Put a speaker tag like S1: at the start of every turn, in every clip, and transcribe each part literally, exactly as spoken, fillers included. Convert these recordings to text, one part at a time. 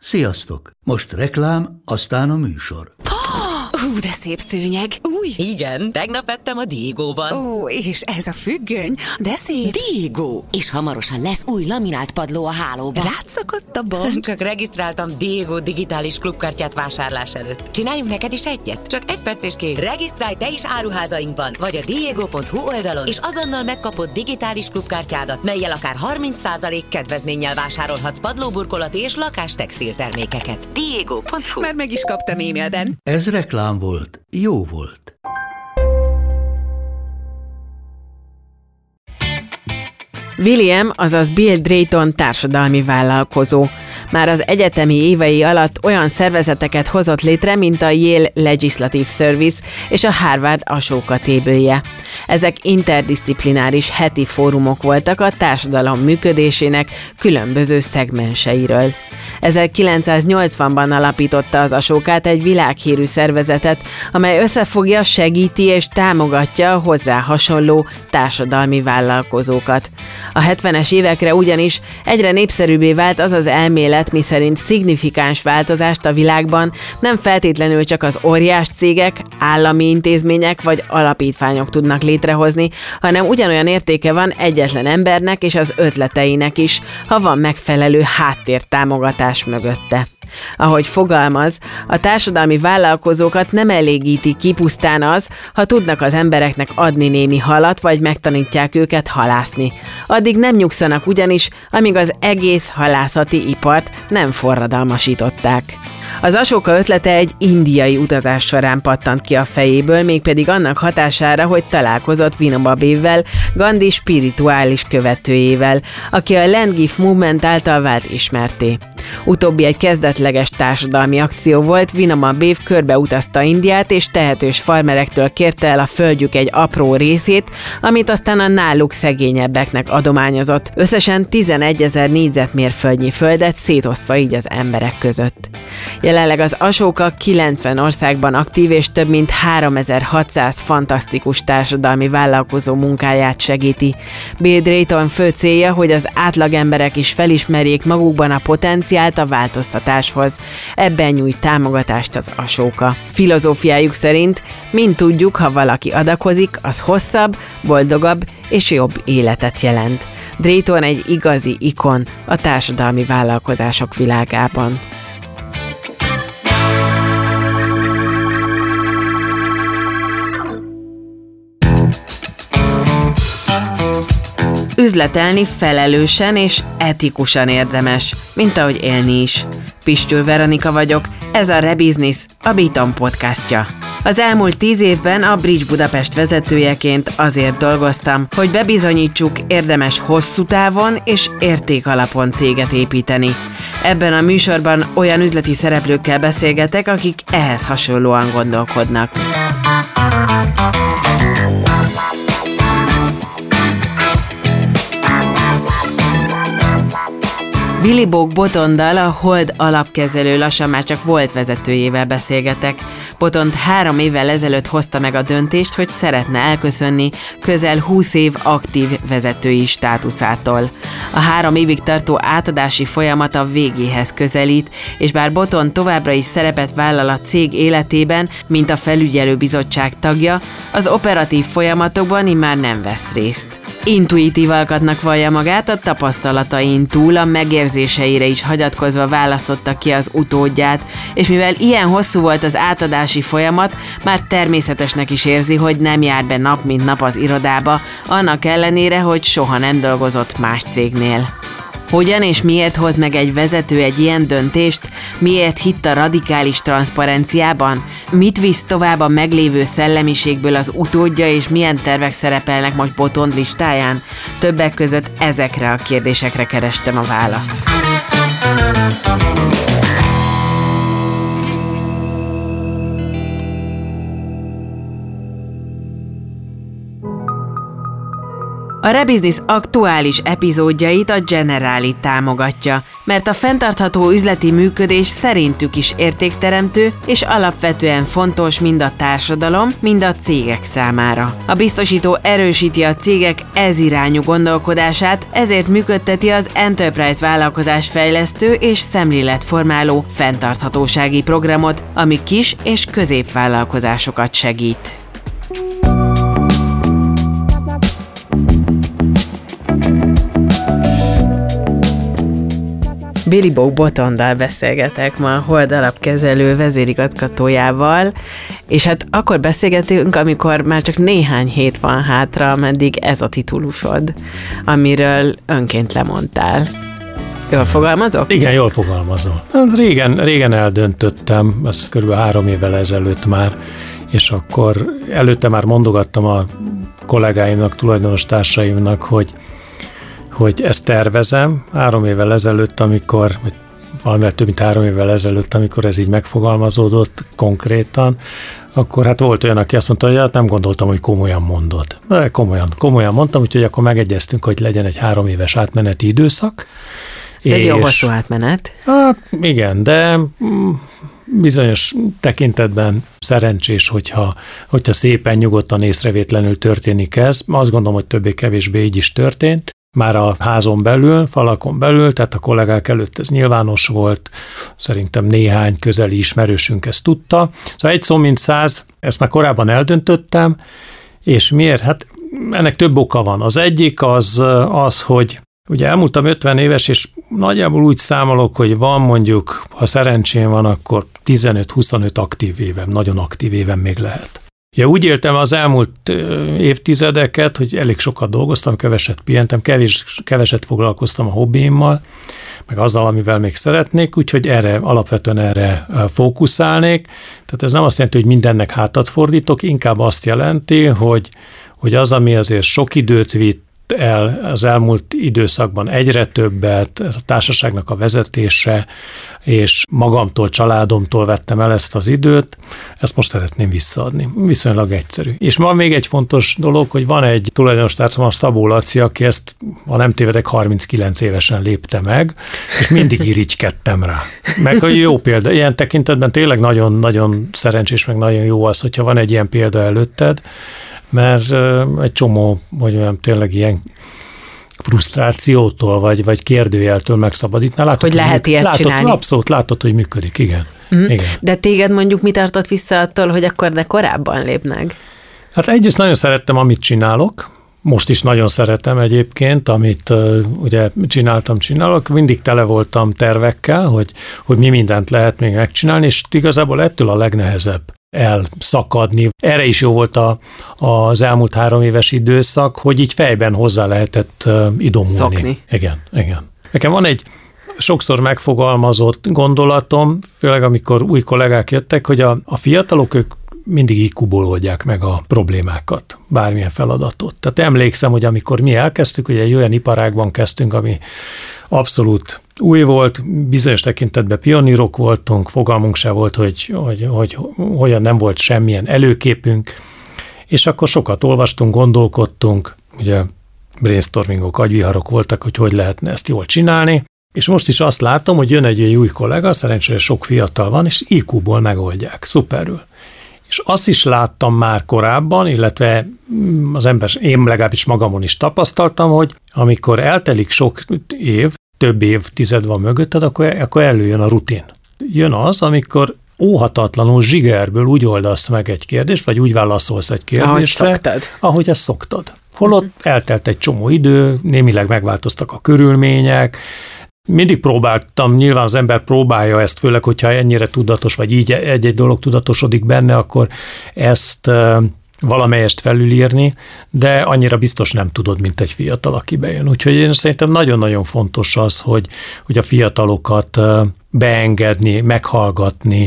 S1: Sziasztok! Most reklám, aztán a műsor.
S2: Hú, de szép szőnyeg. Új.
S3: Igen, tegnap vettem a Diegóban.
S2: Ó, és ez a függöny, de szép.
S3: Diegó. És hamarosan lesz új laminált padló a hálóban.
S2: Rátszakadt a bank.
S3: Csak regisztráltam Diegó digitális klubkártyát vásárlás előtt. Csináljunk neked is egyet? Csak egy perc és kész. Regisztrálj te is áruházainkban, vagy a diego pont hu oldalon, és azonnal megkapod digitális klubkártyádat, mellyel akár harminc százalék kedvezménnyel vásárolhatsz padlóburkolati és lakástextil termékeket. diego pont hu.
S2: Már meg is kaptam e-mailben.
S1: Ez reklám volt, jó volt.
S4: William, azaz Bill Drayton társadalmi vállalkozó. Már az egyetemi évei alatt olyan szervezeteket hozott létre, mint a Yale Legislative Service és a Harvard Ashoka tébője. Ezek interdisziplináris heti fórumok voltak a társadalom működésének különböző szegmenseiről. ezerkilencszáznyolcvanban alapította az Ashokát egy világhírű szervezetet, amely összefogja, segíti és támogatja a hozzá hasonló társadalmi vállalkozókat. A hetvenes évekre ugyanis egyre népszerűbbé vált az az elmélet, miszerint szignifikáns változást a világban nem feltétlenül csak az óriás cégek, állami intézmények vagy alapítványok tudnak létrehozni, hanem ugyanolyan értéke van egyetlen embernek és az ötleteinek is, ha van megfelelő háttértámogatás mögötte. Ahogy fogalmaz, a társadalmi vállalkozókat nem elégíti ki pusztán az, ha tudnak az embereknek adni némi halat, vagy megtanítják őket halászni. Addig nem nyugszanak ugyanis, amíg az egész halászati ipart nem forradalmasították. Az Ashoka ötlete egy indiai utazás során pattant ki a fejéből, mégpedig annak hatására, hogy találkozott Vinoba Bhave-vel, Gandhi spirituális követőjével, aki a Land Give Movement által vált ismertté. Utóbbi egy kezdetleges társadalmi akció volt, Vinoba Bhave körbeutazta Indiát, és tehetős farmerektől kérte el a földjük egy apró részét, amit aztán a náluk szegényebbeknek adományozott. Összesen tizenegyezer négyzetmérföldnyi földet szétosztva így az emberek között. Jelenleg az Ashoka kilencven országban aktív, és több mint háromezer-hatszáz fantasztikus társadalmi vállalkozó munkáját segíti. Bill Drayton fő célja, hogy az átlagemberek is felismerjék magukban a potenciált a változtatáshoz. Ebben nyújt támogatást az Ashoka. Filozófiájuk szerint, mint tudjuk, ha valaki adakozik, az hosszabb, boldogabb és jobb életet jelent. Drayton egy igazi ikon a társadalmi vállalkozások világában. Üzletelni felelősen és etikusan érdemes, mint ahogy élni is. Pistyül Veronika vagyok, ez a Rebusiness, a Biton podcastja. Az elmúlt tíz évben a Bridge Budapest vezetőjeként azért dolgoztam, hogy bebizonyítsuk, érdemes hosszú távon és értékalapon céget építeni. Ebben a műsorban olyan üzleti szereplőkkel beszélgetek, akik ehhez hasonlóan gondolkodnak. Billy Bogue Botondal, a Hold alapkezelő lassan már csak volt vezetőjével beszélgetek. Botond három évvel ezelőtt hozta meg a döntést, hogy szeretne elköszönni közel húsz év aktív vezetői státuszától. A három évig tartó átadási folyamat a végéhez közelít, és bár Botond továbbra is szerepet vállal a cég életében, mint a felügyelőbizottság tagja, az operatív folyamatokban immár nem vesz részt. Intuitív alkatnak vallja magát, a tapasztalatain túl a megérzéseire is hagyatkozva választotta ki az utódját, és mivel ilyen hosszú volt az átadási folyamat, már természetesnek is érzi, hogy nem jár be nap mint nap az irodába, annak ellenére, hogy soha nem dolgozott más cégnél. Hogyan és miért hoz meg egy vezető egy ilyen döntést? Miért hitt a radikális transzparenciában? Mit visz tovább a meglévő szellemiségből az utódja, és milyen tervek szerepelnek most Botond listáján? Többek között ezekre a kérdésekre kerestem a választ. A Rebusiness aktuális epizódjait a Generali támogatja, mert a fenntartható üzleti működés szerintük is értékteremtő és alapvetően fontos mind a társadalom, mind a cégek számára. A biztosító erősíti a cégek ezirányú gondolkodását, ezért működteti az Enterprise vállalkozás fejlesztő és szemléletformáló fenntarthatósági programot, ami kis és középvállalkozásokat segít. Billy Bow Botondal beszélgetek ma, a Hold alapkezelő vezérigazgatójával, és hát akkor beszélgetünk, amikor már csak néhány hét van hátra, ameddig ez a titulusod, amiről önként lemondtál. Jól fogalmazok?
S5: Igen, jól fogalmazol. Régen, régen eldöntöttem, ez körülbelül három évvel ezelőtt már, és akkor előtte már mondogattam a kollégáimnak, tulajdonos társaimnak, hogy hogy ezt tervezem. Három évvel ezelőtt, amikor, vagy valamivel több mint három évvel ezelőtt, amikor ez így megfogalmazódott konkrétan, akkor hát volt olyan, aki azt mondta, hogy hát nem gondoltam, hogy komolyan mondod. De komolyan, komolyan mondtam, úgyhogy akkor megegyeztünk, hogy legyen egy három éves átmeneti időszak.
S4: Ez egy jó hosszú átmenet.
S5: Hát igen, de bizonyos tekintetben szerencsés, hogyha, hogyha szépen, nyugodtan, észrevétlenül történik ez. Azt gondolom, hogy többé-kevésbé így is történt. Már a házon belül, falakon belül, tehát a kollégák előtt ez nyilvános volt, szerintem néhány közeli ismerősünk ezt tudta. Szóval egy szó mint száz, ezt már korábban eldöntöttem, és miért? Hát ennek több oka van. Az egyik az, az hogy ugye elmúltam ötven éves, és nagyjából úgy számolok, hogy van mondjuk, ha szerencsém van, akkor tizenöt-huszonöt aktív évem, nagyon aktív évem még lehet. Ja, úgy éltem az elmúlt évtizedeket, hogy elég sokat dolgoztam, keveset pihentem, kevés, keveset foglalkoztam a hobbiimmal, meg azzal, amivel még szeretnék, úgyhogy erre, alapvetően erre fókuszálnék. Tehát ez nem azt jelenti, hogy mindennek hátat fordítok, inkább azt jelenti, hogy, hogy az, ami azért sok időt vitt el az elmúlt időszakban egyre többet, ez a társaságnak a vezetése, és magamtól, családomtól vettem el ezt az időt, ezt most szeretném visszaadni. Viszonylag egyszerű. És van még egy fontos dolog, hogy van egy tulajdonostársam, a Szabó Laci, aki ezt, ha nem tévedek, harminckilenc évesen lépte meg, és mindig irigykedtem rá. Meg hogy jó példa. Ilyen tekintetben tényleg nagyon-nagyon szerencsés, meg nagyon jó az, hogyha van egy ilyen példa előtted, mert egy csomó, hogy mondjam, tényleg ilyen frusztrációtól, vagy, vagy kérdőjeltől megszabadítná. Látod,
S4: hogy lehet ilyet
S5: látod,
S4: csinálni.
S5: Abszolút látod, hogy működik, igen. Mm. igen.
S4: De téged mondjuk mi tartott vissza attól, hogy akkor de korábban lépnek?
S5: Hát egyrészt nagyon szerettem, amit csinálok. Most is nagyon szeretem egyébként, amit uh, ugye csináltam, csinálok. Mindig tele voltam tervekkel, hogy, hogy mi mindent lehet még megcsinálni, és igazából ettől a legnehezebb elszakadni. Erre is jó volt a, az elmúlt három éves időszak, hogy így fejben hozzá lehetett uh, idomulni.
S4: Szokni.
S5: Igen, igen. Nekem van egy sokszor megfogalmazott gondolatom, főleg amikor új kollégák jöttek, hogy a, a fiatalok, ők mindig í kúból oldják meg a problémákat, bármilyen feladatot. Tehát emlékszem, hogy amikor mi elkezdtük, ugye egy olyan iparágban kezdtünk, ami abszolút új volt, bizonyos tekintetben pionírok voltunk, fogalmunk se volt, hogy, hogy, hogy hogyan nem volt semmilyen előképünk, és akkor sokat olvastunk, gondolkodtunk, ugye brainstormingok, agyviharok voltak, hogy hogy lehetne ezt jól csinálni, és most is azt látom, hogy jön egy új kollega, szerencsére sok fiatal van, és í kúból megoldják, szuperül. És azt is láttam már korábban, illetve az ember, én legalábbis magamon is tapasztaltam, hogy amikor eltelik sok év, több évtized van mögötted, akkor, akkor előjön a rutin. Jön az, amikor óhatatlanul zsigerből úgy oldasz meg egy kérdést, vagy úgy válaszolsz egy kérdésre,
S4: ahogy szoktad.
S5: Ahogy ezt szoktad. Holott eltelt egy csomó idő, némileg megváltoztak a körülmények, mindig próbáltam, nyilván az ember próbálja ezt, főleg, hogyha ennyire tudatos, vagy így egy-egy dolog tudatosodik benne, akkor ezt valamelyest felülírni, de annyira biztos nem tudod, mint egy fiatal, aki bejön. Úgyhogy én szerintem nagyon-nagyon fontos az, hogy, hogy a fiatalokat beengedni, meghallgatni,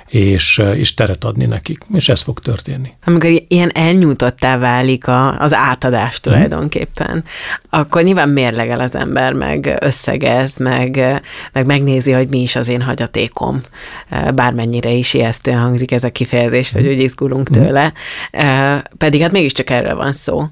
S5: és, és teret adni nekik, és ez fog történni.
S4: Amikor ilyen elnyújtottá válik a, az átadás tulajdonképpen, hmm. akkor nyilván mérlegel az ember, meg összegez, meg, meg megnézi, hogy mi is az én hagyatékom. Bármennyire is ijesztően hangzik ez a kifejezés, vagy hogy izgulunk hmm. tőle. Pedig hát mégiscsak erről van szó.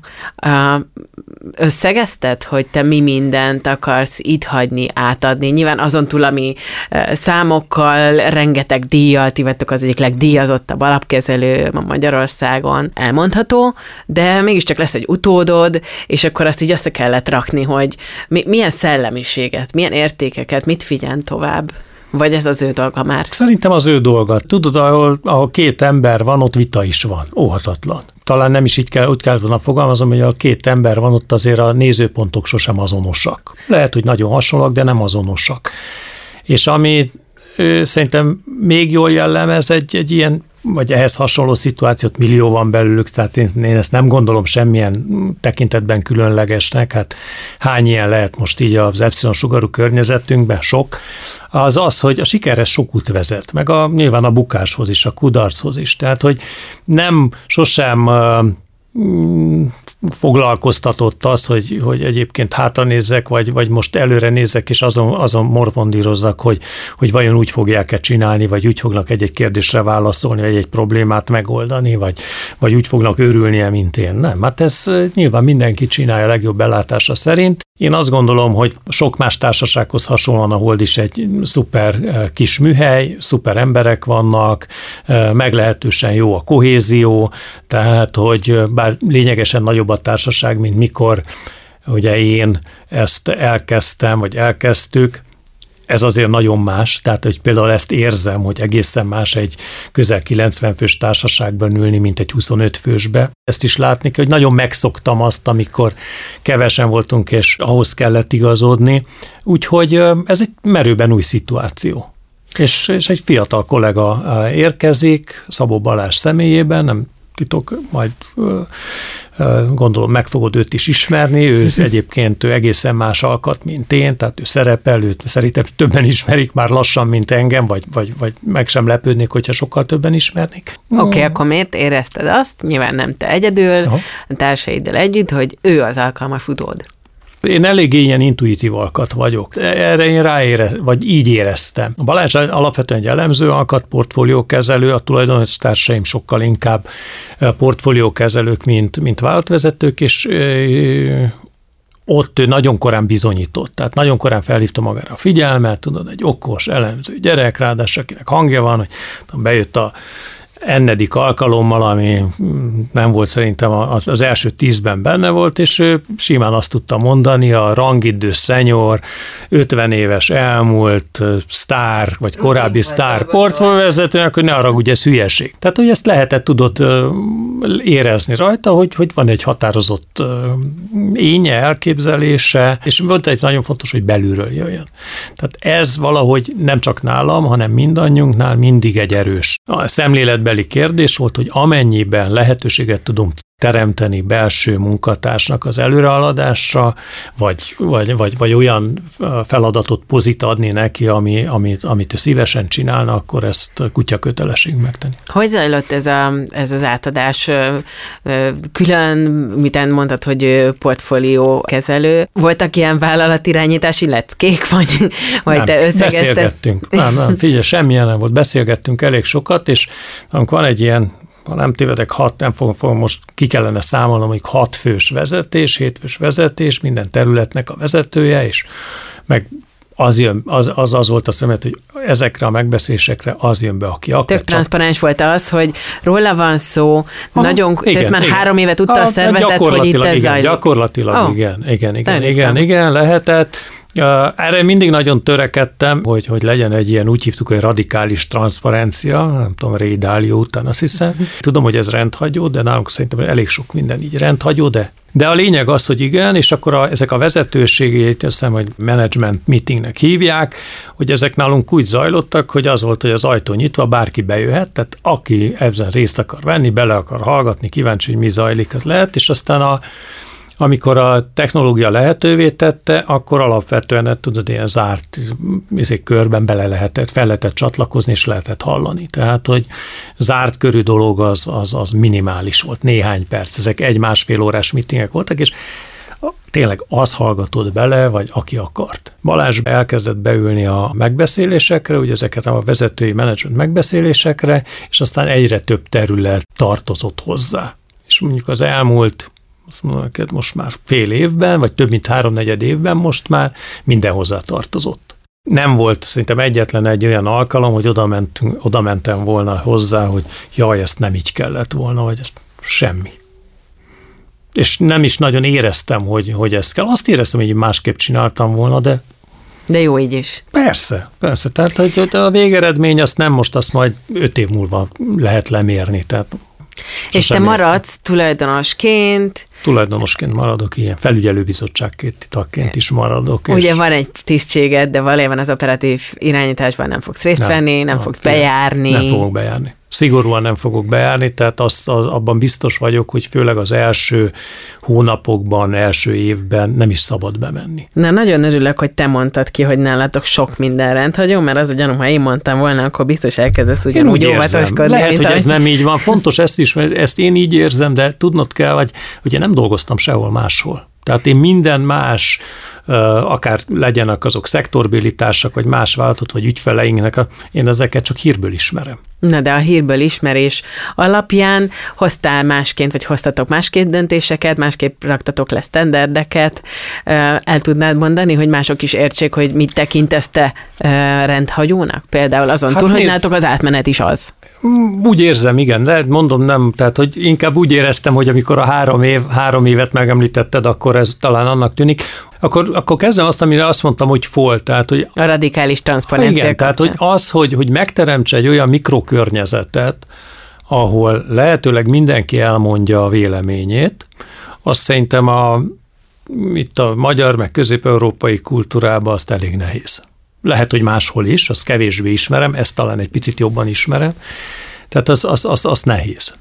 S4: Összegezted, hogy te mi mindent akarsz itt hagyni, átadni? Nyilván azon túl, ami számokkal, rengeteg díjjal, ti vagytok az egyik legdíjazottabb alapkezelő ma Magyarországon, elmondható, de mégiscsak lesz egy utódod, és akkor azt így össze kellett rakni, hogy mi, milyen szellemiséget, milyen értékeket, mit figyel tovább? Vagy ez az ő dolga már?
S5: Szerintem az ő dolga. Tudod, ahol, ahol két ember van, ott vita is van. Óhatatlan. Talán nem is így kell, úgy kell volna fogalmazom, hogy a két ember van, ott azért a nézőpontok sosem azonosak. Lehet, hogy nagyon hasonlóak, de nem azonosak. És ami ő, szerintem még jól jellemez egy, egy ilyen, vagy ehhez hasonló szituációt, millió van belőlük, tehát én, én ezt nem gondolom semmilyen tekintetben különlegesnek, hát hány ilyen lehet most így az epsilon sugarú környezetünkben, sok, az az, hogy a sikerhez sok út vezet, meg a, nyilván a bukáshoz is, a kudarchoz is, tehát hogy nem sosem uh, foglalkoztatott az, hogy, hogy egyébként hátra nézzek, vagy, vagy most előre nézzek, és azon, azon morfondírozzak, hogy, hogy vajon úgy fogják-e csinálni, vagy úgy fognak egy-egy kérdésre válaszolni, vagy egy problémát megoldani, vagy, vagy úgy fognak örülnie, mint én. Nem, hát ez nyilván mindenki csinálja a legjobb belátása szerint. Én azt gondolom, hogy sok más társasághoz hasonlóan a Hold is egy szuper kis műhely, szuper emberek vannak, meglehetősen jó a kohézió, tehát, hogy bár lényegesen nagyobb a társaság, mint mikor ugye én ezt elkezdtem, vagy elkezdtük, ez azért nagyon más, tehát hogy például ezt érzem, hogy egészen más egy közel kilencven fős társaságban ülni, mint egy huszonöt fősbe. Ezt is látni kell, hogy nagyon megszoktam azt, amikor kevesen voltunk, és ahhoz kellett igazodni. Úgyhogy ez egy merőben új szituáció. És, és egy fiatal kollega érkezik, Szabó Balázs személyében, nem titok, majd gondolom meg fogod őt is ismerni, ő egyébként ő egészen más alkat, mint én, tehát ő szerepel, őt szerintem többen ismerik már lassan, mint engem, vagy, vagy, vagy meg sem lepődnék, hogyha sokkal többen ismernék.
S4: Oké, okay, akkor miért érezted azt, nyilván nem te egyedül, aha, a társaiddal együtt, hogy ő az alkalmas utód?
S5: Én eléggé ilyen intuitív alkat vagyok. Erre én ráérez, vagy így éreztem. A Balázs alapvetően egy elemző alkat, portfóliókezelő, a tulajdonos-társaim sokkal inkább portfóliókezelők, mint, mint vállalatvezetők, és ö, ott ő nagyon korán bizonyított. Tehát nagyon korán felhívta magára a figyelmet, tudod, egy okos, elemző gyerek, ráadásul akinek hangja van, hogy bejött a ennedik alkalommal, ami nem volt szerintem az első tízben benne volt, és ő simán azt tudta mondani, a rangidő szenyor, ötven éves elmúlt sztár, vagy korábbi Én sztár portfólióvezetőnek, hogy ne haragudj, ez hülyeség. Tehát, hogy ezt lehetett, tudod érezni rajta, hogy, hogy van egy határozott énje, elképzelése, és volt egy nagyon fontos, hogy belülről jöjjön. Tehát ez valahogy nem csak nálam, hanem mindannyiunknál mindig egy erős a szemléletben kérdés volt, hogy amennyiben lehetőséget tudunk teremteni belső munkatársnak az előrehaladásra, vagy, vagy, vagy, vagy olyan feladatot pozit adni neki, ami, amit, amit ő szívesen csinálna, akkor ezt kutya kötelesség megtenni.
S4: Hogy zajlott ez, a, ez az átadás? Külön, miten mondtad, hogy portfólió kezelő. Voltak ilyen vállalatirányítási leckék, vagy, vagy
S5: nem,
S4: te összegezted?
S5: Beszélgettünk. Nem, nem, figyelj, semmilyen nem volt. Beszélgettünk elég sokat, és amikor van egy ilyen, ha nem tévedek, hat, nem fogom, fogom most ki kellene számolnom, hogy hat fős vezetés, hét fős vezetés, minden területnek a vezetője, és meg az, jön, az, az, az volt a szemlet, hogy ezekre a megbeszélésekre az jön be, aki akar.
S4: Tök transzparens volt az, hogy róla van szó, ha, nagyon,
S5: igen,
S4: ez már
S5: igen.
S4: három évet tudta a, a szervezet, hogy itt ez
S5: igen,
S4: zajlik.
S5: Gyakorlatilag oh. igen, igen, igen, igen, igen, lehetett. Erre mindig nagyon törekedtem, hogy, hogy legyen egy ilyen, úgy hívtuk, hogy radikális transzparencia, nem tudom, Ray Dalio után azt hiszem. Tudom, hogy ez rendhagyó, de nálunk szerintem elég sok minden így rendhagyó, de De a lényeg az, hogy igen, és akkor a, ezek a vezetőségét, azt hiszem, hogy management meetingnek hívják, hogy ezek nálunk úgy zajlottak, hogy az volt, hogy az ajtó nyitva, bárki bejöhet, tehát aki ebben részt akar venni, bele akar hallgatni, kíváncsi, hogy mi zajlik, az lehet, és aztán a amikor a technológia lehetővé tette, akkor alapvetően, tudod, ilyen zárt izé, körben bele lehetett, fel lehetett csatlakozni, és lehetett hallani. Tehát, hogy zárt körű dolog az, az, az minimális volt, néhány perc. Ezek egy-másfél órás meetingek voltak, és tényleg az hallgatott bele, vagy aki akart. Balázs elkezdett beülni a megbeszélésekre, ugye ezeket a vezetői menedzsment megbeszélésekre, és aztán egyre több terület tartozott hozzá. És mondjuk az elmúlt azt mondom neked, most már fél évben, vagy több mint háromnegyed évben most már minden hozzá tartozott. Nem volt szerintem egyetlen egy olyan alkalom, hogy oda, mentünk, oda mentem volna hozzá, hogy jaj, ezt nem így kellett volna, vagy ez semmi. És nem is nagyon éreztem, hogy, hogy ezt kell. Azt éreztem, hogy én másképp csináltam volna, de...
S4: De jó így is.
S5: Persze, persze. Tehát hogy a végeredmény azt nem most, azt majd öt év múlva lehet lemérni. Tehát
S4: és te maradsz tulajdonosként.
S5: Tulajdonosként maradok, ilyen felügyelőbizottságként tagként is maradok.
S4: Ugye és van egy tisztséged, de valójában az operatív irányításban nem fogsz részt nem, venni, nem, nem fogsz bejárni.
S5: Nem fogok bejárni. Szigorúan nem fogok bejárni, tehát azt, az, abban biztos vagyok, hogy főleg az első hónapokban, első évben nem is szabad bemenni.
S4: Na, nagyon örülök, hogy te mondtad ki, hogy nálatok sok minden rendhagyó, mert az a gyanúm, ha én mondtam volna, akkor biztos elkezdesz ugyanúgy óvatoskodni.
S5: Lehet, hogy ez nem így van. Fontos ezt is, mert ezt én így érzem, de tudnod kell, hogy ugye nem dolgoztam sehol máshol. Tehát én minden más, akár legyenek azok szektorbéli társak, vagy más vállalatot, vagy ügyfeleinknek, én ezeket csak hírből ismerem.
S4: Na, de a hírből ismerés alapján hoztál másként, vagy hoztatok másként döntéseket, másképp raktatok le sztenderdeket. El tudnád mondani, hogy mások is értsék, hogy mit tekintesz te rendhagyónak? Például azon hát túl, hogy nálatok az átmenet is az.
S5: Úgy érzem, igen, de mondom nem, tehát hogy inkább úgy éreztem, hogy amikor a három, év, három évet megemlítetted, akkor ez talán annak tűnik. Akkor, akkor kezdem azt, amire azt mondtam, hogy fol, tehát hogy...
S4: A radikális transzparencia
S5: igen,
S4: kapcsán.
S5: tehát hogy az, hogy, hogy megteremtse egy olyan mikrokörnyezetet, ahol lehetőleg mindenki elmondja a véleményét, azt szerintem a, itt a magyar, meg közép-európai kultúrában azt elég nehéz. Lehet, hogy máshol is, azt kevésbé ismerem, ezt talán egy picit jobban ismerem, tehát az, az, az, az nehéz.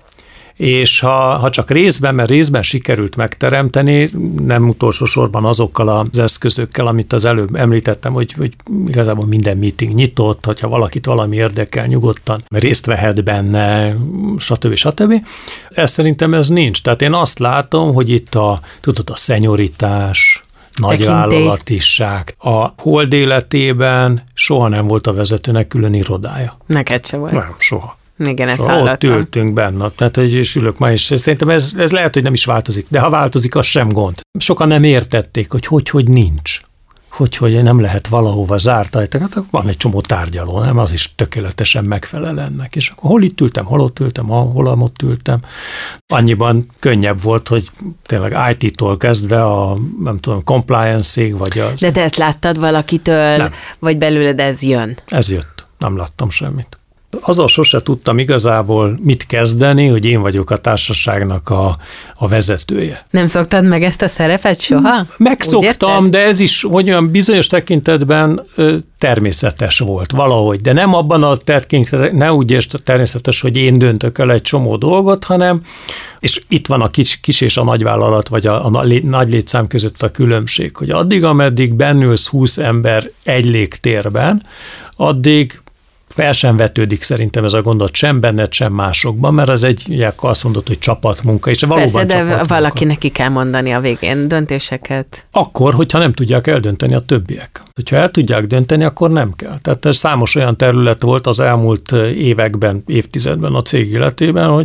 S5: És ha, ha csak részben, mert részben sikerült megteremteni, nem utolsó sorban azokkal az eszközökkel, amit az előbb említettem, hogy, hogy igazából minden meeting nyitott, hogyha valakit valami érdekel, nyugodtan részt vehet benne, stb. stb. Ez szerintem ez nincs. Tehát én azt látom, hogy itt a, tudod, a szenyoritás, nagyvállalatiság. A Hold életében soha nem volt a vezetőnek külön irodája.
S4: Neked se volt.
S5: Nem, soha.
S4: Igen, ezt
S5: soha
S4: hallottam.
S5: Ott ültünk benne, tehát és ülök ma is. Szerintem ez, ez lehet, hogy nem is változik, de ha változik, az sem gond. Sokan nem értették, hogy hogy, hogy nincs. Hogy, hogy nem lehet valahova zárt ajtak. Hát van egy csomó tárgyaló, nem? Az is tökéletesen megfelel ennek. És akkor hol itt ültem, hol ott ültem, hol ott ültem. Annyiban könnyebb volt, hogy tényleg í té-tól kezdve a, nem tudom, compliance-ig, vagy az...
S4: De te ezt láttad valakitől,
S5: nem.
S4: Vagy belőled ez jön?
S5: Ez jött. Nem láttam semmit. Azzal sose tudtam igazából mit kezdeni, hogy én vagyok a társaságnak a, a vezetője.
S4: Nem szoktad meg ezt a szerepet soha?
S5: Megszoktam, de ez is olyan bizonyos tekintetben ö, természetes volt valahogy, de nem abban a tekintetben, ne úgy értsd természetes, hogy én döntök el egy csomó dolgot, hanem, és itt van a kis, kis és a nagyvállalat, vagy a, a nagy létszám között a különbség, hogy addig, ameddig bennülsz húsz ember egy légtérben, addig fel sem vetődik szerintem ez a gondot sem benned, sem másokban, mert az egy, ugye, azt mondod, hogy csapatmunka, és valóban
S4: persze, de
S5: csapatmunka.
S4: valaki neki kell mondani a végén döntéseket.
S5: Akkor, hogyha nem tudják eldönteni a többiek. Hogyha el tudják dönteni, akkor nem kell. Tehát ez számos olyan terület volt az elmúlt években, évtizedben a cég életében, hogy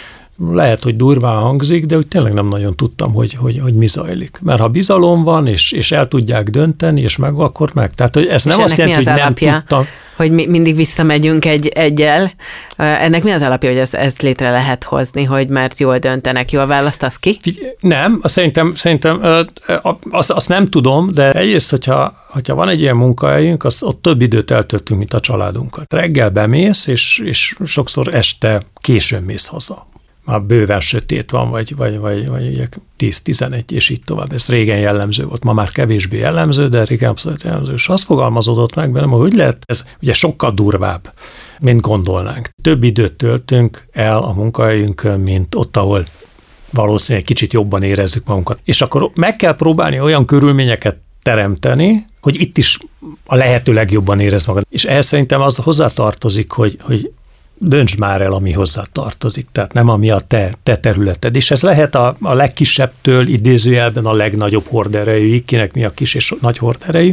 S5: lehet, hogy durván hangzik, de úgy tényleg nem nagyon tudtam, hogy, hogy, hogy mi zajlik. Mert ha bizalom van, és, és el tudják dönteni, és meg, akkor meg. Tehát hogy ez és nem azt jelenti, hogy alapja, nem tudtam.
S4: Hogy mi, mindig visszamegyünk egy, egyel. Ennek mi az alapja, hogy ezt, ezt létre lehet hozni, hogy mert jól döntenek, jól választasz ki?
S5: Nem, szerintem, szerintem azt, azt nem tudom, de egyrészt, hogyha, hogyha van egy ilyen munkahelyünk, az ott több időt eltöltünk, mint a családunkat. Reggel bemész, és, és sokszor este későn mész haza. Már bőven sötét van, vagy, vagy, vagy, vagy tíz-tizenegy, és így tovább. Ez régen jellemző volt, ma már kevésbé jellemző, de régen abszolút jellemző. És azt fogalmazódott meg bennem, hogy lehet, ez ugye sokkal durvább, mint gondolnánk. Több időt töltünk el a munkahelyünkön, mint ott, ahol valószínűleg kicsit jobban érezzük magunkat. És akkor meg kell próbálni olyan körülményeket teremteni, hogy itt is a lehető legjobban érez magad. És ehhez szerintem az hozzátartozik, hogy, hogy döntsd már el, ami hozzá tartozik, tehát nem ami a te, te területed. És ez lehet a, a legkisebbtől idézőjelben a legnagyobb horderejűig, kinek mi a kis és nagy horderejű,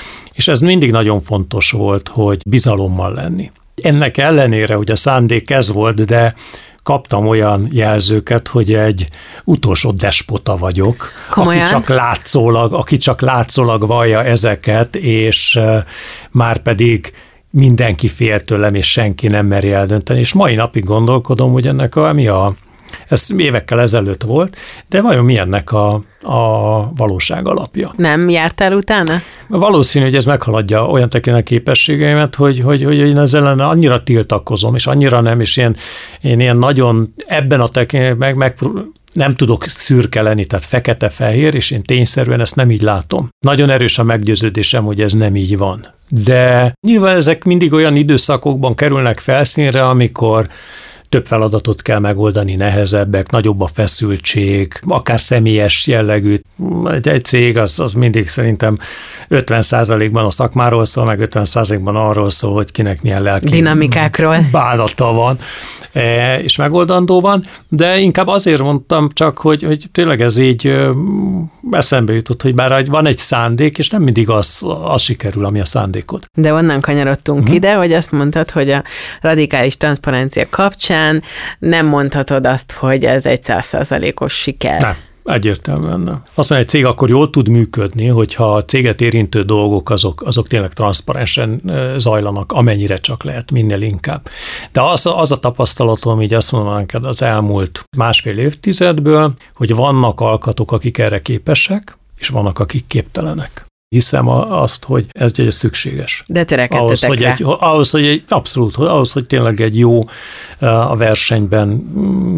S5: és ez mindig nagyon fontos volt, hogy bizalommal lenni. Ennek ellenére, hogy a szándék ez volt, de kaptam olyan jelzőket, hogy egy utolsó despota vagyok,
S4: Komolyan?
S5: aki csak látszólag, aki csak látszólag vallja ezeket, és uh, már pedig mindenki fél tőlem, és senki nem meri eldönteni. És mai napig gondolkodom, hogy ennek a, mi a, ez évekkel ezelőtt volt, de vajon mi ennek a, a valóság alapja?
S4: Nem jártál utána?
S5: Valószínű, hogy ez meghaladja olyan tekintet képességeimet, hogy, hogy, hogy én ezzel ellen annyira tiltakozom, és annyira nem, és én, én ilyen nagyon ebben a tekintetben meg, meg nem tudok szürke lenni, tehát fekete-fehér, és én tényszerűen ezt nem így látom. Nagyon erős a meggyőződésem, hogy ez nem így van. De nyilván ezek mindig olyan időszakokban kerülnek felszínre, amikor több feladatot kell megoldani, nehezebbek, nagyobb a feszültség, akár személyes jellegű. Egy, egy cég az, az mindig szerintem ötven százalékban a szakmáról szól, meg ötven százalékban arról szól, hogy kinek milyen lelki
S4: dinamikákról
S5: bánata van, és megoldandó van, de inkább azért mondtam csak, hogy, hogy tényleg ez így eszembe jutott, hogy bár van egy szándék, és nem mindig az, az sikerül, ami a szándékod.
S4: De onnan kanyarodtunk uh-huh. ide, hogy azt mondtad, hogy a radikális transzparencia kapcsán nem mondhatod azt, hogy ez egy száz százalékos siker.
S5: Nem. Egyértelműen nem. Azt mondja, egy cég akkor jól tud működni, hogyha a céget érintő dolgok azok, azok tényleg transzparensen zajlanak, amennyire csak lehet, minél inkább. De az, az a tapasztalatom, így azt mondanám az elmúlt másfél évtizedből, hogy vannak alkatok, akik erre képesek, és vannak, akik képtelenek. Hiszem azt, hogy ez egy szükséges.
S4: De törekedtetek
S5: ahhoz,
S4: rá.
S5: Hogy egy, ahhoz, hogy egy, abszolút, ahhoz, hogy tényleg egy jó a versenyben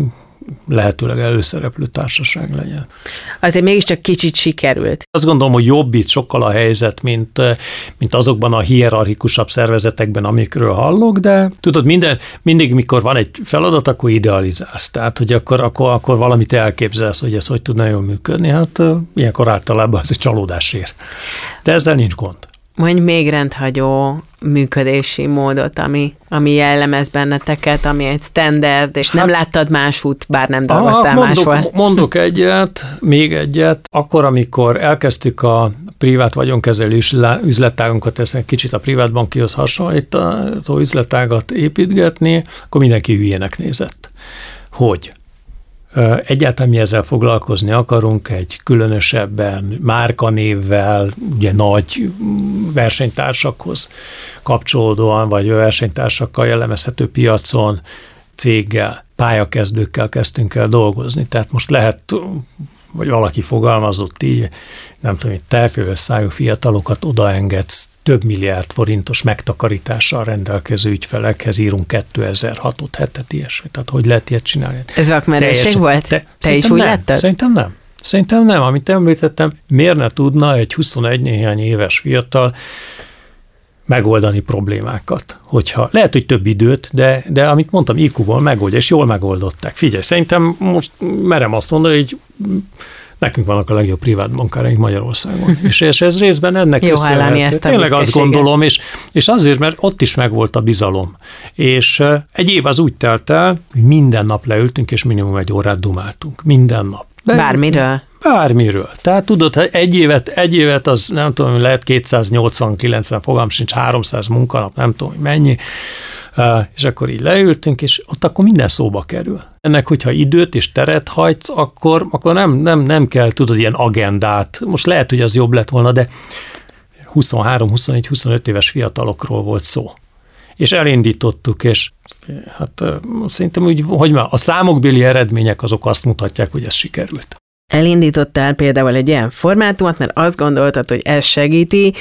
S5: lehetőleg előszereplő társaság legyen.
S4: Azért mégiscsak kicsit sikerült.
S5: Azt gondolom, hogy jobb itt sokkal a helyzet, mint, mint azokban a hierarchikusabb szervezetekben, amikről hallok, de tudod, minden, mindig, mikor van egy feladat, akkor idealizálsz. Tehát, hogy akkor, akkor, akkor valamit elképzelsz, hogy ez hogy tudna jól működni. Hát ilyenkor általában ez egy csalódás ér. De ezzel nincs gond.
S4: Mondj még rendhagyó működési módot, ami, ami jellemez benneteket, ami egy standard, és nem hát, láttad más út, bár nem dolgoztál
S5: ah, mondok,
S4: máshol.
S5: Mondok egyet, még egyet. Akkor, amikor elkezdtük a privát vagyonkezelő üzletágunkat, ezt kicsit a privátbankihoz hasonlító üzletágat építgetni, akkor mindenki hülyének nézett. Hogy? Egyáltalán mi ezzel foglalkozni akarunk, egy különösebben márkanévvel, ugye nagy versenytársakhoz kapcsolódóan, vagy versenytársakkal jellemezhető piacon, céggel, pályakezdőkkel kezdtünk el dolgozni. Tehát most lehet, vagy valaki fogalmazott így, nem tudom, hogy telfőves szájú fiatalokat odaengedsz több milliárd forintos megtakarítással rendelkező ügyfelekhez, írunk kétezer-hatot, hetet, ilyesmi. Tehát hogy lehet ilyet csinálni?
S4: Ez vakmerőség volt? Te, te is úgy
S5: nem,
S4: láttad?
S5: Szerintem nem. Szerintem nem. Amit említettem, miért ne tudna egy huszonegy néhány éves fiatal megoldani problémákat. Hogyha lehet, hogy több időt, de, de amit mondtam, í kúból megoldja, és jól megoldották. Figyelj, szerintem most merem azt mondani, hogy nekünk vannak a legjobb privát bankáraink Magyarországon. és, és ez részben ennek köszönhető. Tényleg azt gondolom, és, és azért, mert ott is megvolt a bizalom. És egy év az úgy telt el, hogy minden nap leültünk, és minimum egy órát dumáltunk. Minden nap. De
S4: bármiről?
S5: Bármiről. Tehát tudod, egy évet, egy évet az nem tudom, lehet kétszáznyolcvan-kilencven, fogalmam sincs, háromszáz munkanap, nem tudom, hogy mennyi. Uh, és akkor így leültünk, és ott akkor minden szóba kerül. Ennek, hogyha időt és teret hagysz, akkor, akkor nem, nem, nem kell, tudod, ilyen agendát. Most lehet, hogy az jobb lett volna, de huszonhárom, huszonnégy, huszonöt éves fiatalokról volt szó. És elindítottuk, és hát uh, szerintem úgy, hogy már a számokbéli eredmények azok azt mutatják, hogy ez sikerült.
S4: Elindítottál például egy ilyen formátumot, mert azt gondoltad, hogy ez segíti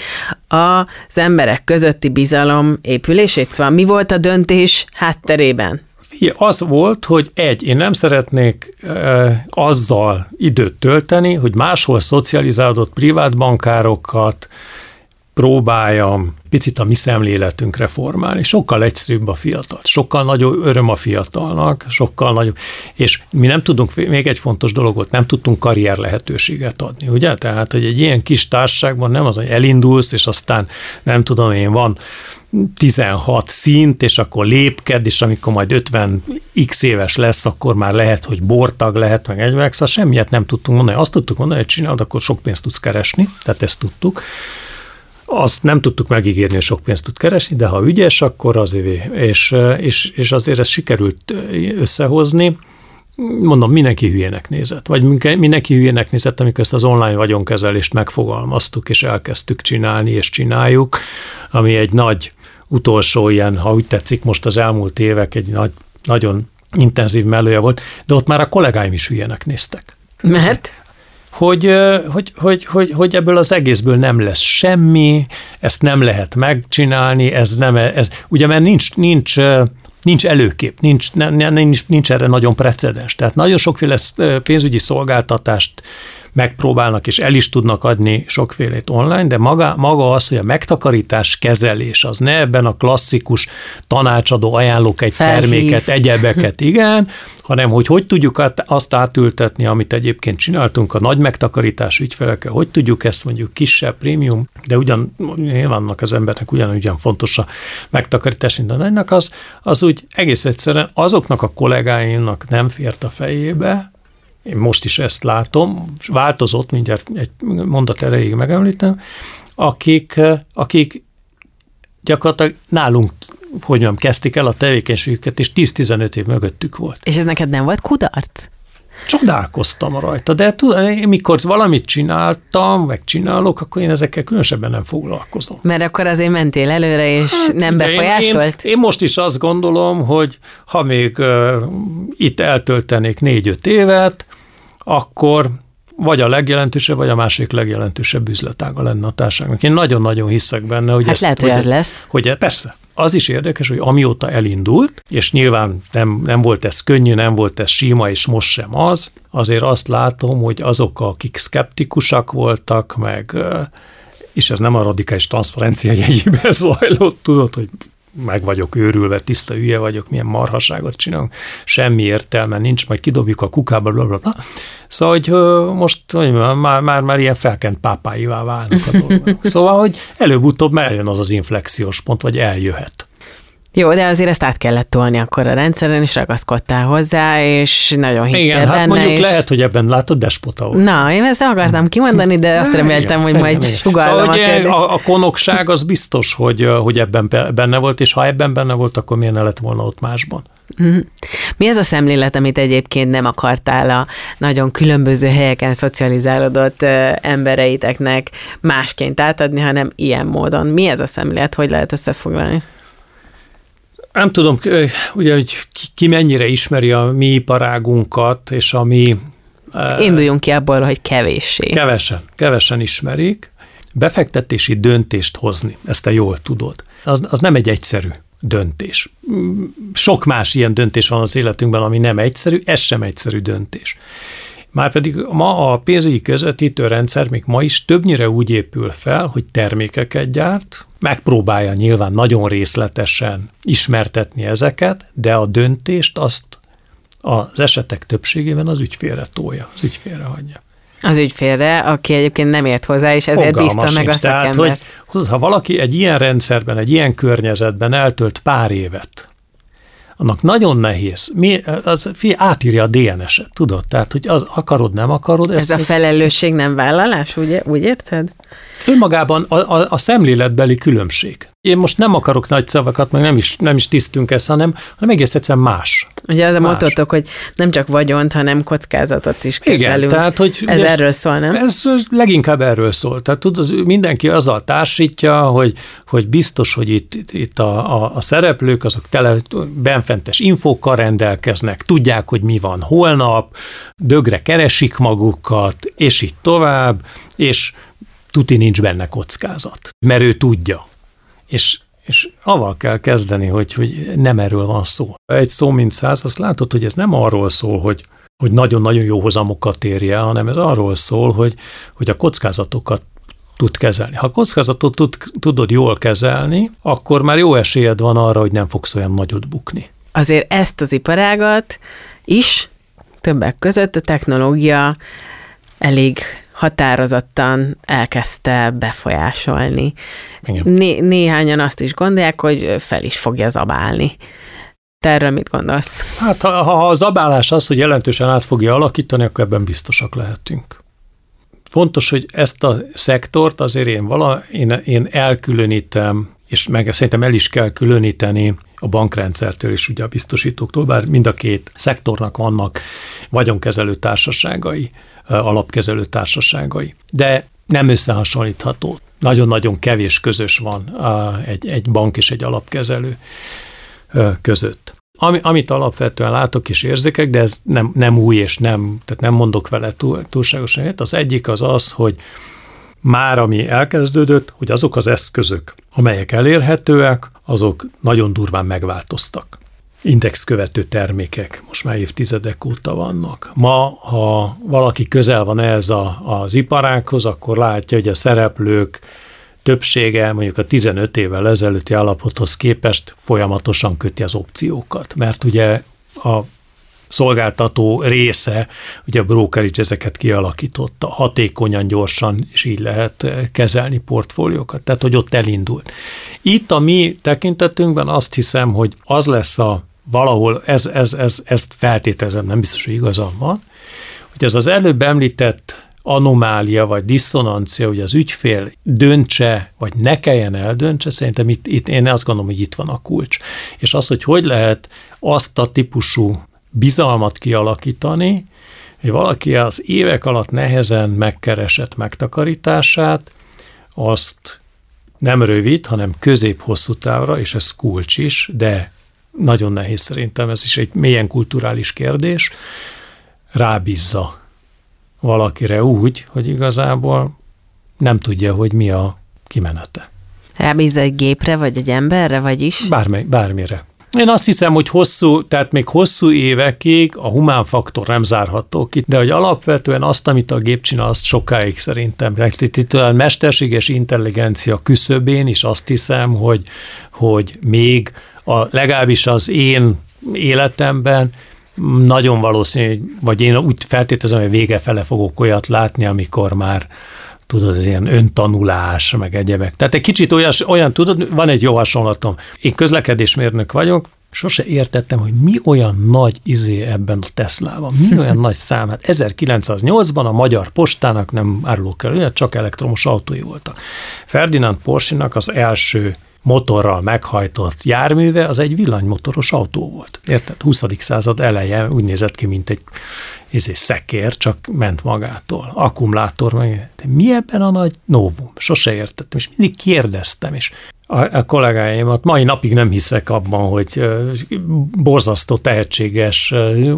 S4: az emberek közötti bizalom épülését. Szóval mi volt a döntés hátterében?
S5: Az volt, hogy egy, én nem szeretnék e, azzal időt tölteni, hogy máshol szocializálódott privátbankárokat próbálja picit a mi szemléletünkre formálni. Sokkal egyszerűbb a fiatal, sokkal nagyobb öröm a fiatalnak, sokkal nagyobb, és mi nem tudunk, még egy fontos dolog volt, nem tudtunk karrier lehetőséget adni, ugye? Tehát, hogy egy ilyen kis társaságban nem az, hogy elindulsz, és aztán nem tudom én, van tizenhat szint, és akkor lépked, és amikor majd ötven x éves lesz, akkor már lehet, hogy bortag lehet, meg egyébként, szóval semmiet nem tudtunk mondani. Azt tudtuk mondani, hogy csinálod, akkor sok pénzt tudsz keresni, tehát ezt tudtuk. Azt nem tudtuk megígérni, hogy sok pénzt tud keresni, de ha ügyes, akkor az övé. És, és, és azért ezt sikerült összehozni. Mondom, mindenki hülyének nézett. Vagy mindenki hülyének nézett, amikor ezt az online vagyonkezelést megfogalmaztuk, és elkezdtük csinálni, és csináljuk, ami egy nagy utolsó ilyen, ha úgy tetszik, most az elmúlt évek egy nagy, nagyon intenzív mellője volt, de ott már a kollégáim is hülyének néztek.
S4: Mert?
S5: Hogy, hogy, hogy, hogy, hogy ebből az egészből nem lesz semmi, ezt nem lehet megcsinálni, ez nem, ez, ugye mert nincs, nincs, nincs előkép, nincs, nincs, nincs erre nagyon precedens. Tehát nagyon sokféle pénzügyi szolgáltatást megpróbálnak, és el is tudnak adni sokfélét online, de maga, maga az, hogy a megtakarítás kezelés, az ne ebben a klasszikus tanácsadó, ajánlok egy Felhív. terméket, egyebeket, igen, hanem hogy hogy tudjuk azt átültetni, amit egyébként csináltunk a nagy megtakarítás ügyfelekkel, hogy tudjuk ezt mondjuk kisebb, prémium, de ugyan vannak az embernek ugyanúgyan fontos a megtakarítás, mint a nagynak, az, az úgy egész egyszerűen azoknak a kollégáimnak nem fért a fejébe. Én most is ezt látom, változott, mindjárt egy mondat erejéig megemlítem, akik, akik gyakorlatilag nálunk, hogy mondjam, kezdték el a tevékenységüket, és tíz-tizenöt év mögöttük volt.
S4: És ez neked nem volt kudarc?
S5: Csodálkoztam rajta, de mikor valamit csináltam, meg csinálok, akkor én ezekkel különösebben nem foglalkozom.
S4: Mert akkor azért mentél előre, és hát, nem befolyásolt?
S5: Én, én most is azt gondolom, hogy ha még uh, itt eltöltenék négy-öt évet, akkor vagy a legjelentősebb, vagy a másik legjelentősebb üzletága lenne a társaságnak. Én nagyon-nagyon hiszek benne, hogy
S4: hát
S5: ezt,
S4: lehet, hogy ez lesz.
S5: Hogy persze. Az is érdekes, hogy amióta elindult, és nyilván nem, nem volt ez könnyű, nem volt ez síma, és most sem az, azért azt látom, hogy azok, akik szkeptikusak voltak, meg, és ez nem a radikális transzparencia jegyében zajlott, tudod, hogy meg vagyok őrülve, tiszta hülye vagyok, milyen marhaságot csinálunk, semmi értelme nincs, majd kidobjuk a kukába, blablabla. Szóval, hogy most hogy már, már, már ilyen felkent pápáivá válnak a dolgok. Szóval, hogy előbb-utóbb eljön az az inflexiós pont, vagy eljöhet.
S4: Jó, de azért ezt át kellett tolni akkor a rendszeren, és ragaszkodtál hozzá, és nagyon hittél
S5: igen,
S4: benne.
S5: Hát mondjuk
S4: és...
S5: lehet, hogy ebben látod, despota volt.
S4: Na, én ezt nem akartam kimondani, de azt reméltem, hogy majd sugallom
S5: szóval,
S4: a kérdést.
S5: A, a konokság az biztos, hogy, hogy ebben benne volt, és ha ebben benne volt, akkor miért ne lett volna ott másban?
S4: Mi ez a szemlélet, amit egyébként nem akartál a nagyon különböző helyeken szocializálódott embereiteknek másként átadni, hanem ilyen módon? Mi ez a szemlélet? Hogy lehet összefoglalni?
S5: Nem tudom, ugye, hogy ki mennyire ismeri a mi iparágunkat, és a mi...
S4: Induljunk ki abból, hogy kevéssé.
S5: Kevesen, kevesen ismerik. Befektetési döntést hozni, ezt te jól tudod. Az, az nem egy egyszerű döntés. Sok más ilyen döntés van az életünkben, ami nem egyszerű, ez sem egyszerű döntés. Márpedig ma a pénzügyi közvetítő rendszer még ma is többnyire úgy épül fel, hogy termékeket gyárt, megpróbálja nyilván nagyon részletesen ismertetni ezeket, de a döntést azt az esetek többségében az ügyfélre tolja, az ügyfélre hagyja.
S4: Az ügyfélre, aki egyébként nem ért hozzá, és ezért
S5: Fogalma
S4: bízta meg a
S5: Tehát,
S4: szakembert.
S5: hogy ha valaki egy ilyen rendszerben, egy ilyen környezetben eltölt pár évet, annak nagyon nehéz. Mi, az, fi, átírja a dé en es-et, tudod? Tehát, hogy az akarod, nem akarod.
S4: Ez ezt, a felelősség nem vállalás, úgy, úgy érted?
S5: Önmagában a, a, a szemléletbeli különbség. Én most nem akarok nagy szavakat, meg nem is, nem is tisztünk ezt, hanem, hanem egész egyszerűen más.
S4: Ugye az a mottotok, hogy nem csak vagyont, hanem kockázatot is kezelünk.
S5: Igen, tehát, hogy
S4: ez erről szól, nem?
S5: Ez leginkább erről szól. Tehát tudod, mindenki azzal társítja, hogy, hogy biztos, hogy itt, itt a, a, a szereplők, azok tele benfentes infókkal rendelkeznek, tudják, hogy mi van holnap, dögre keresik magukat, és így tovább, és tuti nincs benne kockázat, mert ő tudja. És, és avval kell kezdeni, hogy, hogy nem erről van szó. Egy szó mint száz, azt látod, hogy ez nem arról szól, hogy, hogy nagyon-nagyon jó hozamokat érje, hanem ez arról szól, hogy, hogy a kockázatokat tud kezelni. Ha a kockázatot tud, tudod jól kezelni, akkor már jó esélyed van arra, hogy nem fogsz olyan nagyot bukni.
S4: Azért ezt az iparágat is többek között a technológia elég határozottan elkezdte befolyásolni. Né- néhányan azt is gondolják, hogy fel is fogja zabálni. Te erről mit gondolsz?
S5: Hát ha, ha a zabálás az, hogy jelentősen át fogja alakítani, akkor ebben biztosak lehetünk. Fontos, hogy ezt a szektort azért én, vala, én, én elkülönítem, és meg szerintem el is kell különíteni a bankrendszertől és ugye a biztosítóktól, bár mind a két szektornak vannak vagyonkezelő társaságai, alapkezelő társaságai. De nem összehasonlítható. Nagyon-nagyon kevés közös van egy, egy bank és egy alapkezelő között. Ami, amit alapvetően látok és érzékek, de ez nem, nem új és nem, tehát nem mondok vele túl, túlságosan. Az egyik az az, hogy már ami elkezdődött, hogy azok az eszközök, amelyek elérhetőek, azok nagyon durván megváltoztak. Indexkövető termékek most már évtizedek óta vannak. Ma, ha valaki közel van ehhez a, az iparághoz, akkor látja, hogy a szereplők többsége mondjuk a tizenöt évvel ezelőtti állapothoz képest folyamatosan köti az opciókat, mert ugye a szolgáltató része, ugye a brokerage ezeket kialakította, hatékonyan, gyorsan, és így lehet kezelni portfóliókat, tehát hogy ott elindult. Itt a mi tekintetünkben azt hiszem, hogy az lesz a valahol, ez, ez, ez, ezt feltételezem, nem biztos, hogy igazam van, hogy ez az előbb említett anomália vagy diszonancia, hogy az ügyfél döntse, vagy ne kelljen eldöntse, szerintem itt, itt én azt gondolom, hogy itt van a kulcs. És az, hogy hogy lehet azt a típusú bizalmat kialakítani, hogy valaki az évek alatt nehezen megkeresett megtakarítását, azt nem rövid, hanem közép-hosszú távra, és ez kulcs is, de nagyon nehéz szerintem, ez is egy mélyen kulturális kérdés, rábízza valakire úgy, hogy igazából nem tudja, hogy mi a kimenete.
S4: Rábízza egy gépre, vagy egy emberre, vagyis?
S5: Bármely, bármire. Én azt hiszem, hogy hosszú, tehát még hosszú évekig a humán faktor nem zárható ki, de hogy alapvetően azt, amit a gép csinál, azt sokáig szerintem. Itt a mesterséges intelligencia küszöbén is azt hiszem, hogy, hogy még a, legalábbis az én életemben nagyon valószínű, vagy én úgy feltételezem, hogy vége fele fogok olyat látni, amikor már tudod, az ilyen öntanulás, meg egyebek. Tehát egy kicsit olyan, olyan, tudod, van egy jó hasonlatom. Én közlekedésmérnök vagyok, sose értettem, hogy mi olyan nagy izé ebben a Teslában, mi olyan nagy szám. Hát ezerkilencszáznyolcban a Magyar Postának nem árulok el, csak elektromos autói voltak. Ferdinand Porsche-nak az első motorral meghajtott járműve, az egy villanymotoros autó volt. Érted? huszadik század eleje úgy nézett ki, mint egy izé, szekér, csak ment magától. Akkumulátor, meg. De mi ebben a nagy novum? Sose értettem, és mindig kérdeztem, és a, a kollégáimat mai napig nem hiszek abban, hogy borzasztó tehetséges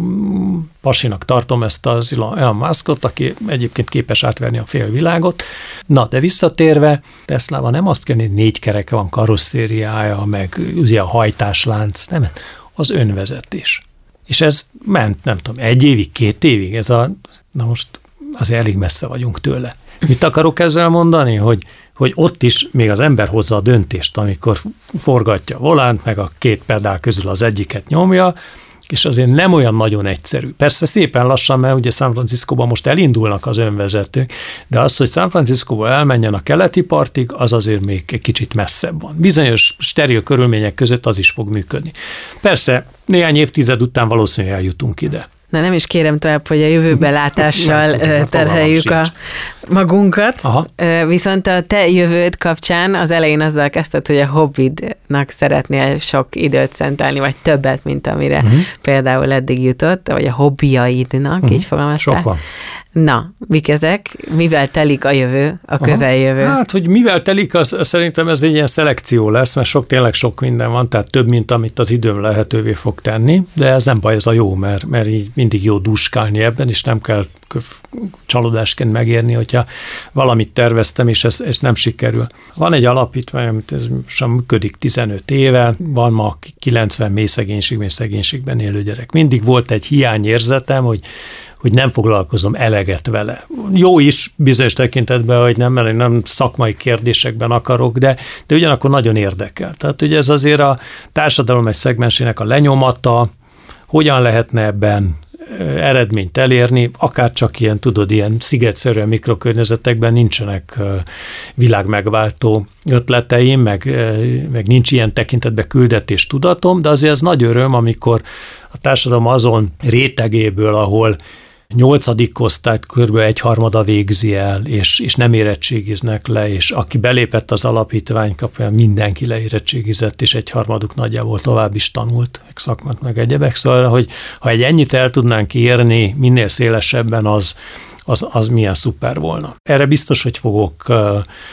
S5: pasinak tartom ezt az Elon Muskot, aki egyébként képes átverni a félvilágot. Na, de visszatérve, Teslában nem azt kell, hogy négy kereke van, karosszériája, meg ugye a hajtáslánc, nem, az önvezetés. És ez ment, nem tudom, egy évig, két évig, ez a, na most azért elég messze vagyunk tőle. Mit akarok ezzel mondani? Hogy, hogy ott is még az ember hozza a döntést, amikor forgatja a volánt, meg a két pedál közül az egyiket nyomja, és azért nem olyan nagyon egyszerű. Persze szépen lassan, mert ugye San Franciscóban most elindulnak az önvezetők, de az, hogy San Franciscóba elmenjen a keleti partig, az azért még egy kicsit messzebb van. Bizonyos steril körülmények között az is fog működni. Persze néhány évtized után valószínűleg eljutunk ide.
S4: Na nem is kérem tovább, hogy a jövőbe látással tudom, terheljük a magunkat. Aha. Viszont a te jövőd kapcsán az elején azzal kezdted, hogy a hobbidnak szeretnél sok időt szentelni, vagy többet, mint amire uh-huh. például eddig jutott, vagy a hobbiaidnak, uh-huh. így fogalmaztál.
S5: Sok van.
S4: Na, mik ezek? Mivel telik a jövő, a közeljövő?
S5: Hát, hogy mivel telik, az, szerintem ez egy ilyen szelekció lesz, mert sok, tényleg sok minden van, tehát több, mint amit az időm lehetővé fog tenni, de ez nem baj, ez a jó, mert, mert így mindig jó duskálni ebben, és nem kell csalódásként megérni, hogyha valamit terveztem, és ez, ez nem sikerül. Van egy alapítvány, amit ez sem működik tizenöt éve, van ma kilencven mély szegénységben és szegénységben élő gyerek. Mindig volt egy hiányérzetem, hogy hogy nem foglalkozom eleget vele. Jó is bizonyos tekintetben, hogy nem, mert nem szakmai kérdésekben akarok, de, de ugyanakkor nagyon érdekel. Tehát, hogy ez azért a társadalom egy szegmensének a lenyomata, hogyan lehetne ebben eredményt elérni, akár csak ilyen, tudod, ilyen szigetszerűen mikrokörnyezetekben nincsenek világmegváltó ötleteim, meg, meg nincs ilyen tekintetben küldetés tudatom, de azért ez nagy öröm, amikor a társadalom azon rétegéből, ahol nyolcadik osztályt kb. Egyharmada végzi el, és, és nem érettségiznek le, és aki belépett az alapítvány kapja, mindenki leérettségizett, és egyharmaduk nagyjából tovább is tanult, meg szakmát, meg egyebek. Szóval, hogy ha egy ennyit el tudnánk érni, minél szélesebben, az, az, az milyen szuper volna. Erre biztos, hogy fogok uh,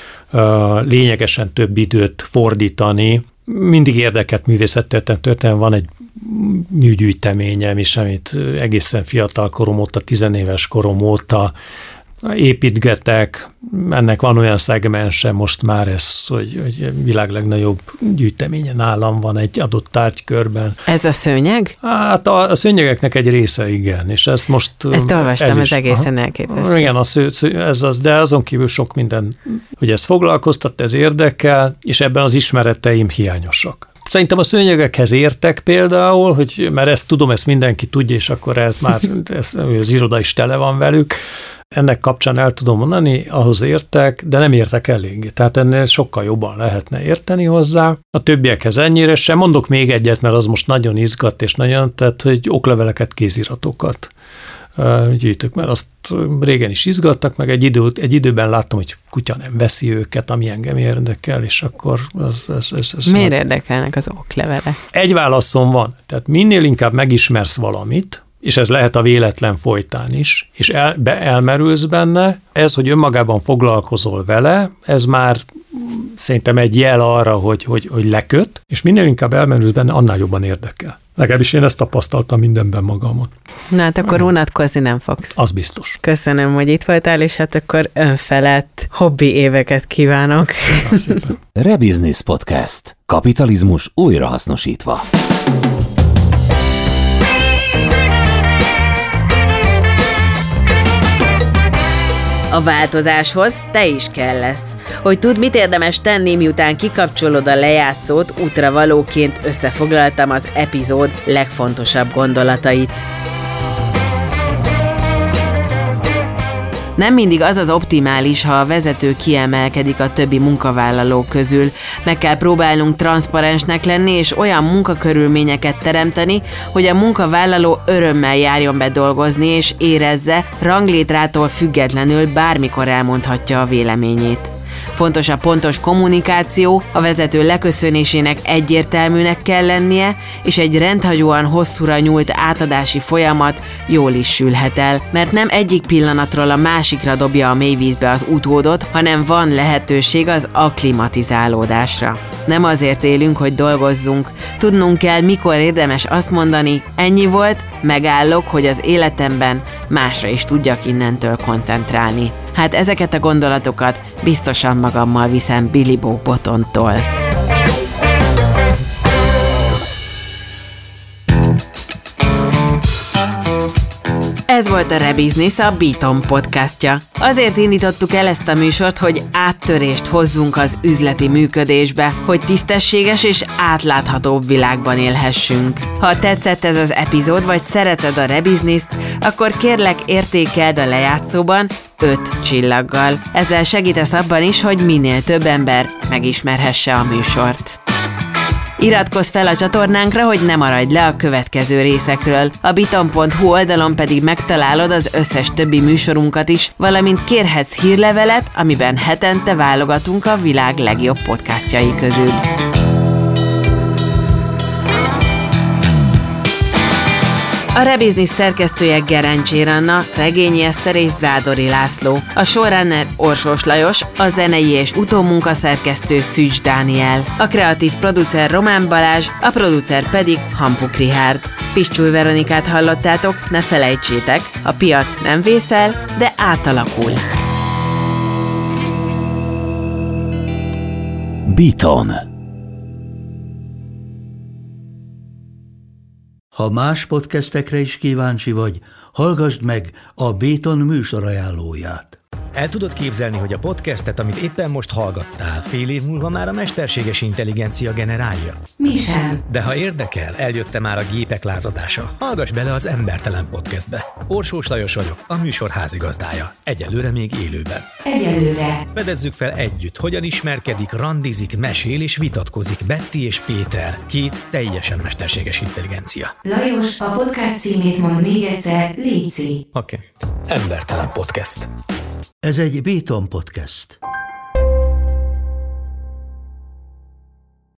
S5: uh, lényegesen több időt fordítani. Mindig érdekelt művészettörténet történet, van egy műgyűjteményem is, amit egészen fiatal korom óta, tizenéves korom óta építgetek. Ennek van olyan szegmense most már ez, hogy, hogy világ legnagyobb gyűjteménye nálam van egy adott tárgykörben.
S4: Ez a szőnyeg?
S5: Hát a, a szőnyegeknek egy része, igen, és ezt most...
S4: Ezt olvastam, ez egészen
S5: aha.
S4: elképesztő.
S5: Igen, a sző, sző, ez az, de azon kívül sok minden, hogy ez foglalkoztat, ez érdekel, és ebben az ismereteim hiányosak. Szerintem a szőnyegekhez értek például, hogy, mert ezt tudom, ezt mindenki tudja, és akkor ez már ez, az iroda is tele van velük. Ennek kapcsán el tudom mondani, ahhoz értek, de nem értek eléggé. Tehát ennél sokkal jobban lehetne érteni hozzá. A többiekhez ennyire sem. Mondok még egyet, mert az most nagyon izgat, és nagyon, tehát, hogy okleveleket, kéziratokat gyűjtök, mert azt régen is izgattak, meg egy, idő, egy időben láttam, hogy kutya nem veszi őket, ami engem érdekel, és akkor ez... ez, ez, ez
S4: Miért érdekelnek az oklevelek?
S5: Egy válaszom van, tehát minél inkább megismersz valamit, és ez lehet a véletlen folytán is, és el, be, elmerülsz benne, ez, hogy önmagában foglalkozol vele, ez már szerintem egy jel arra, hogy, hogy, hogy leköt, és minél inkább elmerülsz benne, annál jobban érdekel. Legalábbis én ezt tapasztaltam mindenben magamon.
S4: Na hát akkor unatkozni nem fogsz.
S5: Az biztos.
S4: Köszönöm, hogy itt voltál, és hát akkor önfelett hobbi éveket kívánok.
S1: Rebusiness Podcast. Kapitalizmus újrahasznosítva.
S4: A változáshoz te is kell lesz. Hogy tudd, mit érdemes tenni, miután kikapcsolod a lejátszót, útravalóként összefoglaltam az epizód legfontosabb gondolatait. Nem mindig az az optimális, ha a vezető kiemelkedik a többi munkavállaló közül. Meg kell próbálnunk transzparensnek lenni, és olyan munkakörülményeket teremteni, hogy a munkavállaló örömmel járjon be dolgozni, és érezze, ranglétrától függetlenül bármikor elmondhatja a véleményét. Fontos a pontos kommunikáció, a vezető leköszönésének egyértelműnek kell lennie, és egy rendhagyóan hosszúra nyúlt átadási folyamat jól is sülhet el, mert nem egyik pillanatról a másikra dobja a mélyvízbe az utódot, hanem van lehetőség az akklimatizálódásra. Nem azért élünk, hogy dolgozzunk. Tudnunk kell, mikor érdemes azt mondani, ennyi volt, megállok, hogy az életemben másra is tudjak innentől koncentrálni. Hát ezeket a gondolatokat biztosan magammal viszem Billy Bob Bottontól. Ez volt a Rebusiness, a Beaton podcastja. Azért indítottuk el ezt a műsort, hogy áttörést hozzunk az üzleti működésbe, hogy tisztességes és átláthatóbb világban élhessünk. Ha tetszett ez az epizód, vagy szereted a Rebusiness-t, akkor kérlek értékeld a lejátszóban öt csillaggal. Ezzel segítesz abban is, hogy minél több ember megismerhesse a műsort. Iratkozz fel a csatornánkra, hogy ne maradj le a következő részekről. A biton pont hu oldalon pedig megtalálod az összes többi műsorunkat is, valamint kérhetsz hírlevelet, amiben hetente válogatunk a világ legjobb podcastjai közül. A Rebusiness szerkesztője Gerencsér Anna, Regényi Eszter és Zádori László, a showrunner Orsós Lajos, a zenei és utómunkaszerkesztő Szűcs Dániel, a kreatív producer Román Balázs, a producer pedig Hampuk Richárd. Piscsúj Veronikát hallottátok, ne felejtsétek, a piac nem vészel, de átalakul.
S1: Beaton. Ha más podcastekre is kíváncsi vagy, hallgassd meg a Béton műsor ajánlóját.
S6: El tudod képzelni, hogy a podcastet, amit éppen most hallgattál, fél év múlva már a mesterséges intelligencia generálja?
S7: Mi sem.
S6: De ha érdekel, eljött már a gépek lázadása. Hallgass bele az Embertelen Podcastbe. Orsós Lajos vagyok, a műsor házigazdája. Egyelőre még élőben.
S7: Egyelőre.
S6: Fedezzük fel együtt, hogyan ismerkedik, randizik, mesél és vitatkozik Betty és Péter, két teljesen mesterséges intelligencia.
S7: Lajos, a podcast címét mond még egyszer, léci.
S6: Oké. Okay. Embertelen Podcast.
S1: Ez egy Béton podcast.